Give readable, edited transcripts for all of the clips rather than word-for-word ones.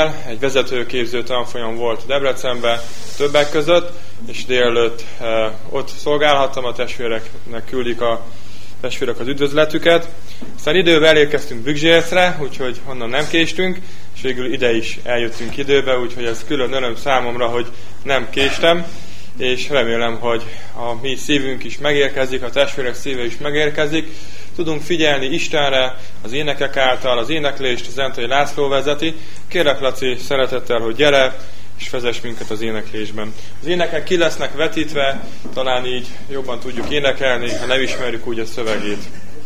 reggel egy vezetőképző tanfolyam volt Debrecenben többek között, és délelőtt ott szolgálhattam, a testvéreknek küldik a testvérek az üdvözletüket. Aztán időben elérkeztünk Bükzsércre, úgyhogy onnan nem késtünk, és végül ide is eljöttünk időbe, úgyhogy ez külön öröm számomra, hogy nem késtem, és remélem, hogy a mi szívünk is megérkezik, a testvérek szíve is megérkezik. Tudunk figyelni Istenre, az énekek által, az éneklést Zentai László vezeti. Kérlek, Laci, szeretettel, hogy gyere, és vezess minket az éneklésben. Az énekek ki lesznek vetítve, talán így jobban tudjuk énekelni, ha nem ismerjük úgy a szövegét.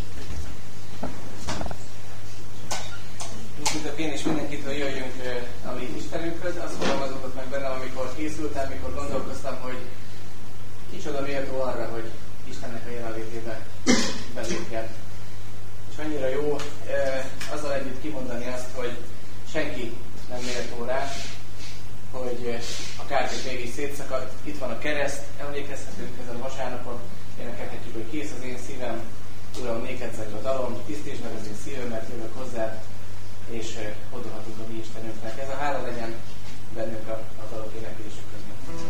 Köszöntök én is mindenkit, hogy jöjjünk a mi Istenünkhöz. Azt fogalmazódott meg bennem, amikor készültem, amikor gondolkoztam, hogy kicsoda méltó arra, hogy Istennek a jelenlétébe belépjen. És annyira jó azzal együtt kimondani azt, hogy senki nem méltó rá, hogy a kártya végig szétszakadt, itt van a kereszt, emlékezhetünk ezen a vasárnapon, énekelhetjük, hogy kész az én szívem, Uram, néked szegd a dalom, tisztítsd meg az én szívemet, jövök hozzá, és odolhatunk a mi Istenünknek. Ez a hála legyen bennünk a dalok éneklésük közben.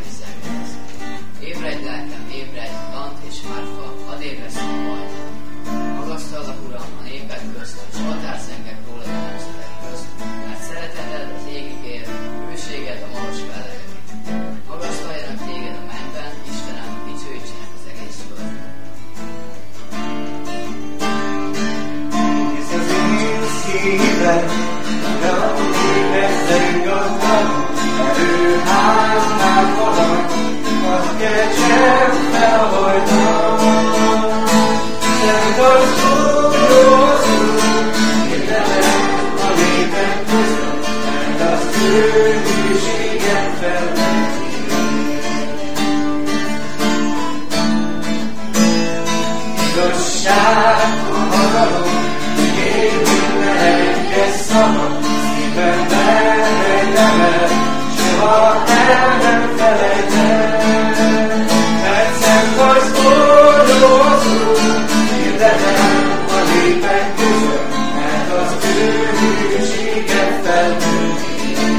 Ébredj lelkem, ébredj, lant és hárfa, hadd ébresztünk majd. szíved, ami megzengatlan, erőháznál valami, azt keltsem fel a hajnal. Szent az Úr, hirdetem a népek között, mert az ő hűséget felveti. Igazság a hatalom, én mindenke szava, szívemben rejtem el, soha el nem felejtem. Mert szent az oldózó, hirdetem a népek között, mert az ő hűséget feltölti.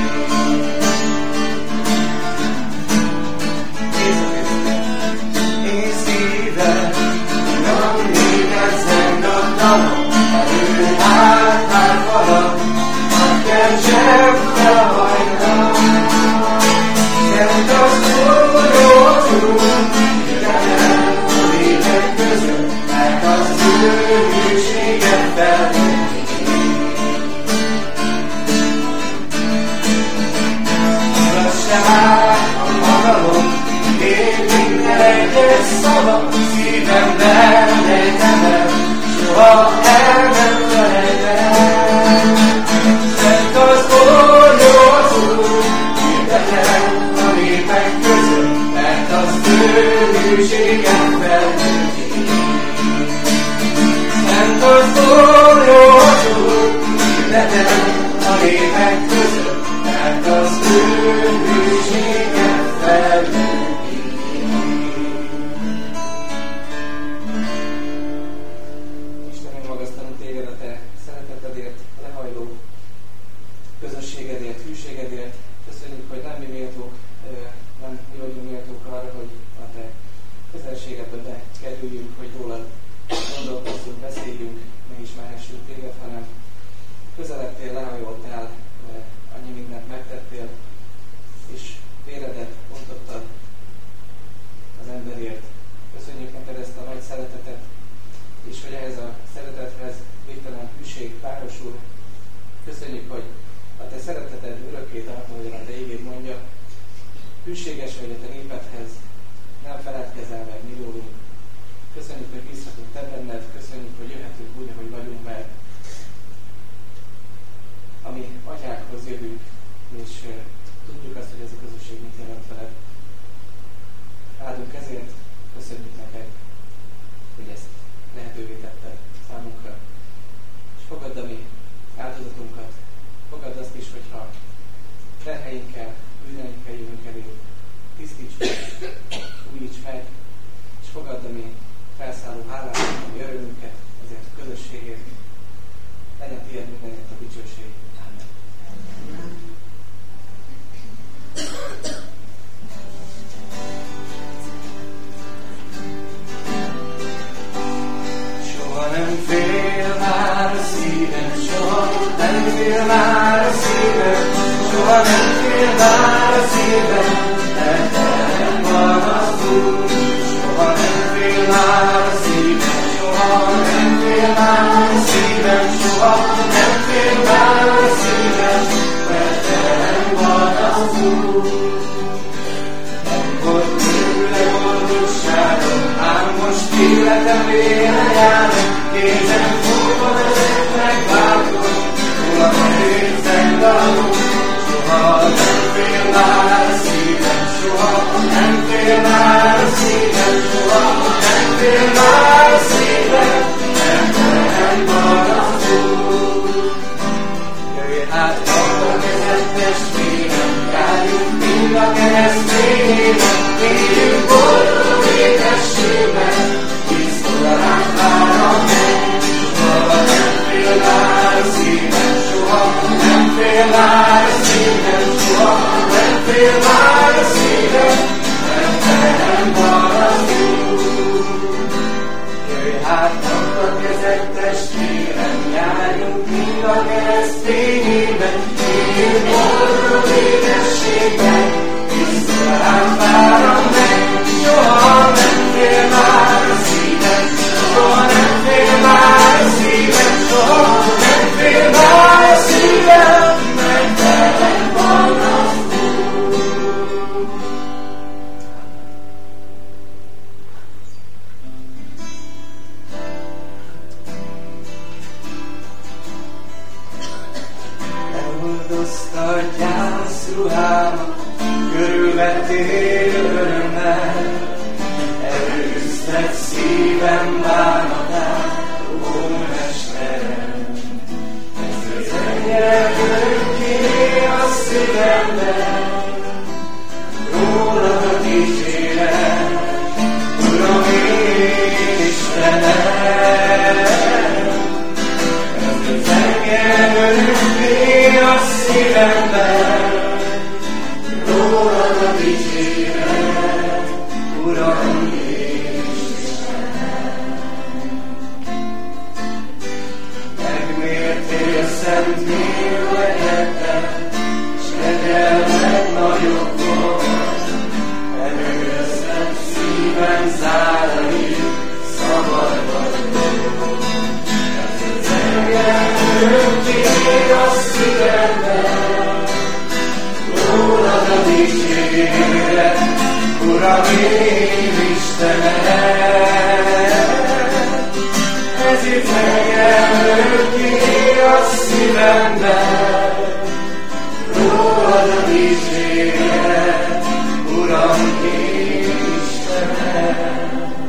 Én szívem, uram, néked zengatlanom, erő hátán valak, hadd keltsem fel a hajnal. Szent az oldózó, hirdetem a népek között, mert az ő hűséget feltölti. Igazság a hatalom, én minden egyes szava, szívemben rejtem el, soha el nem felejtem. Szent az oldózó, hirdetem a népek között, mert az ő hűséget feltölti. Szent az oldózó, hirdetem a népek között, mert az ő hűséget feltölti. Istenem, magasztalunk téged a te szeretetedért, lehajló közösségedért, hűségedért. Köszönjük, hogy nem mi méltók, nem mi vagyunk méltók arra, hogy a te közelségedbe bekerüljünk, hogy rólad gondolkozzunk, beszéljünk, megismerhessünk téged, hanem közeledtél, lehajoltál, annyi mindent megtettél, és véredet ontottad az emberért. Köszönjük neked ezt a nagy szeretetet, és hogy ehhez a szeretethez végtelen hűség párosul. Köszönjük, hogy a te szereteted örökké tart, ahogyan a te igéd mondja. Hűséges vagy a te népedhez, nem feledkezel meg mi rólunk. Köszönjük, hogy bízhatunk te benned, köszönjük, hogy jöhetünk úgy, ahogy vagyunk, mert a mi atyákhoz jövünk, és tudjuk azt, hogy ez a közösség mit jelent veled. Áldunk ezért, köszönjük neked, hogy ezt lehetővé tetted számunkra. És fogadd a mi áldozatunkat, fogadd azt is, hogyha terheinkkel, bűneinkkel jövünk elé, tisztíts meg, újíts meg, és fogadd a mi felszálló hálánkat, a mi örömünket, ezért a közösségért. Legyen tiéd mindenért a dicsőség. Amen. Soha nem fél már a szívem, soha nem fél már a szívem, soha nem fél már a szívem, mert velem van az Úr. Soha nem fél már a szívem, soha nem fél már a szívem, soha nem fél már a szívem, mert velem van az Úr. Akkor tőle boldogságom, ám most életem vére járnak, kézem fogva vezet megváltom, róla majd zengalom. Soha nem fél már a szívem, soha nem fél már a szívem, soha nem fél már a szívem, mert velem van az Úr. Jöjj hát, kapd a kezed, testvérem, járjunk mind a keresztényében, éljünk boldog édességben, Krisztus ránk vár a menny. Soha nem fél már a szívem, soha nem fél már a szívem, soha nem fél már a szívem, mert velem van az Úr. Jöjj hát, kapd a kezed, testvérem, járjunk mind a keresztényében, éljünk boldog édességben, Krisztus ránk vár a menny. Soha nem fél már a szívem, soha nem fél már a szívem, soha nem fél már ruhámat, körülvettél örömmel, erőztet szívem bánatát, ó Mesterem. Ez zengjen örökké a szívemben, rólad a dicséret, Uram én Istenem. Ez zengjen örökké a szívemben, rólad a dicséret, Uram én Istenem. Megmértél szent mérlegeddel, s kegyelmed nagyobb volt, erőztet szívem zárai, szabad vagyok. Ez zengjen örökké a szívemben, rólad a dicséret, Uram én Istenem. Ezért zengjen örökké a szívemben, rólad a dicséret, Uram én Istenem.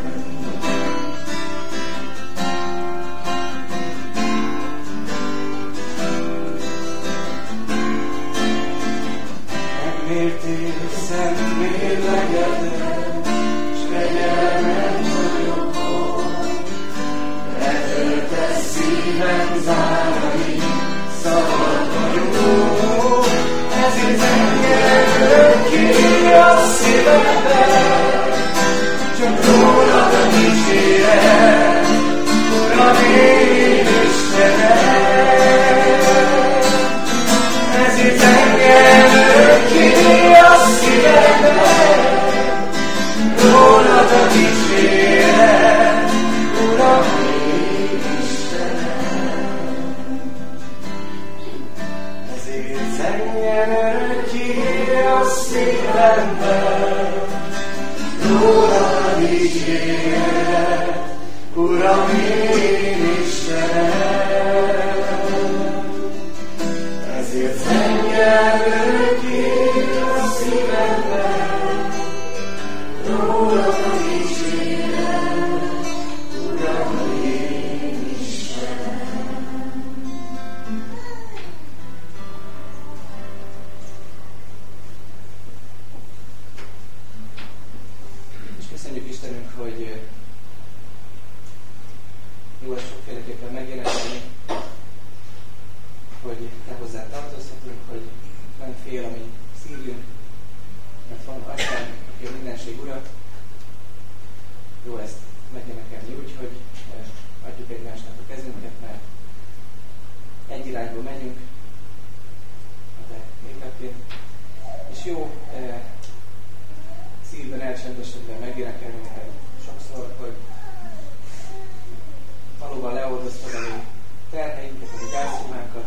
Megmértél szent mérlegeddel, s kegyelmed nagyobb volt, letöltesz szívem zárai, szabad vagyok. Ezért zengjen örökké a szívemben, csak rólad a dicséret, Uram én Istenem. Ezért zengjen örökké a szívemben, rólad a dicséret, Uram én Istenem. Ezért zengjen örökké a szívemben, rólad a dicséret, Uram én Istenem. Ezért zengjen örökké a szívemben, rólad a dicséret, Uram én Istenem. És köszönjük Istenünk, hogy jó ezt sokféleképpen megénekelni, hogy te hozzád tartozhatunk, hogy nem fél a mi szívünk, mert van Atyánk, aki a mindenség Ura. Jó ezt megénekelni úgy, hogy adjuk egymásnak a kezünket, mert egy irányba megyünk a te népekként. És jó szívben elcsendesedve megénekelni neked sokszor, hogy valóban leoldoztad a mi terheinket, a mi gyászimánkat,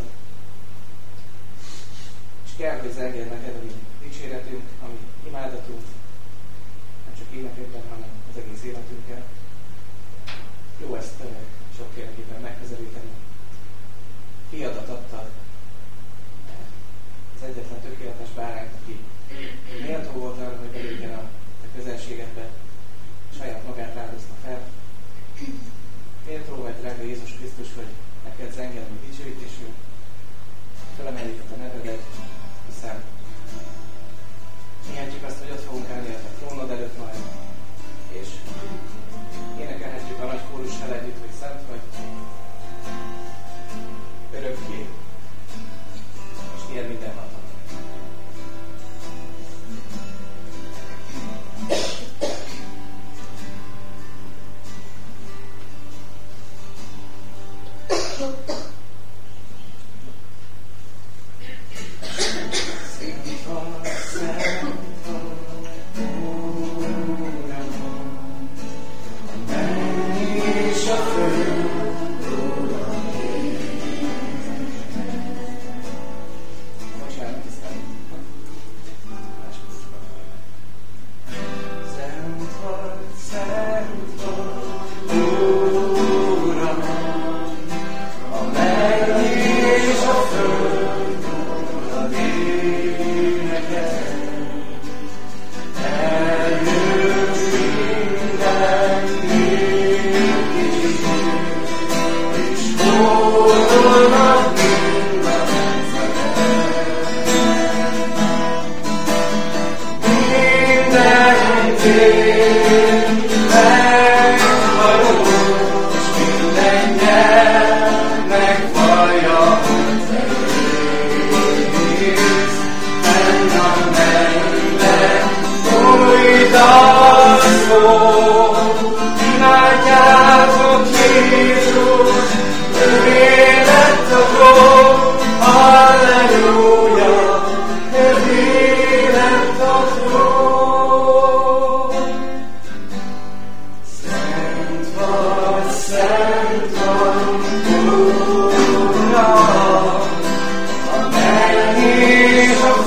és kell, hogy zengjen neked a mi dicséretünk, a mi imádatunk, nem csak énekekben, hanem az egész életünkkel. Jó ezt sokféleképpen megközelíteni. Fiadat adtad, az egyetlen tökéletes bárányt, aki méltó volt arra, hogy belépjen a te közelségedbe, saját magát áldozta fel. Méltó vagy, drága Jézus Krisztus, hogy neked zengjen a mi dicsőítésünk, felemeljük a te nevedet, hiszen hihetjük azt, hogy ott fogunk állni a te trónod előtt majd, és énekelhetjük a nagy kórussal együtt, hogy szent vagy, örökké, és tiéd minden hatalom. Shuffle. Jézus, ővé lett a trón, halleluja, ővé lett a trón. Szent vagy, Uram, a menny és a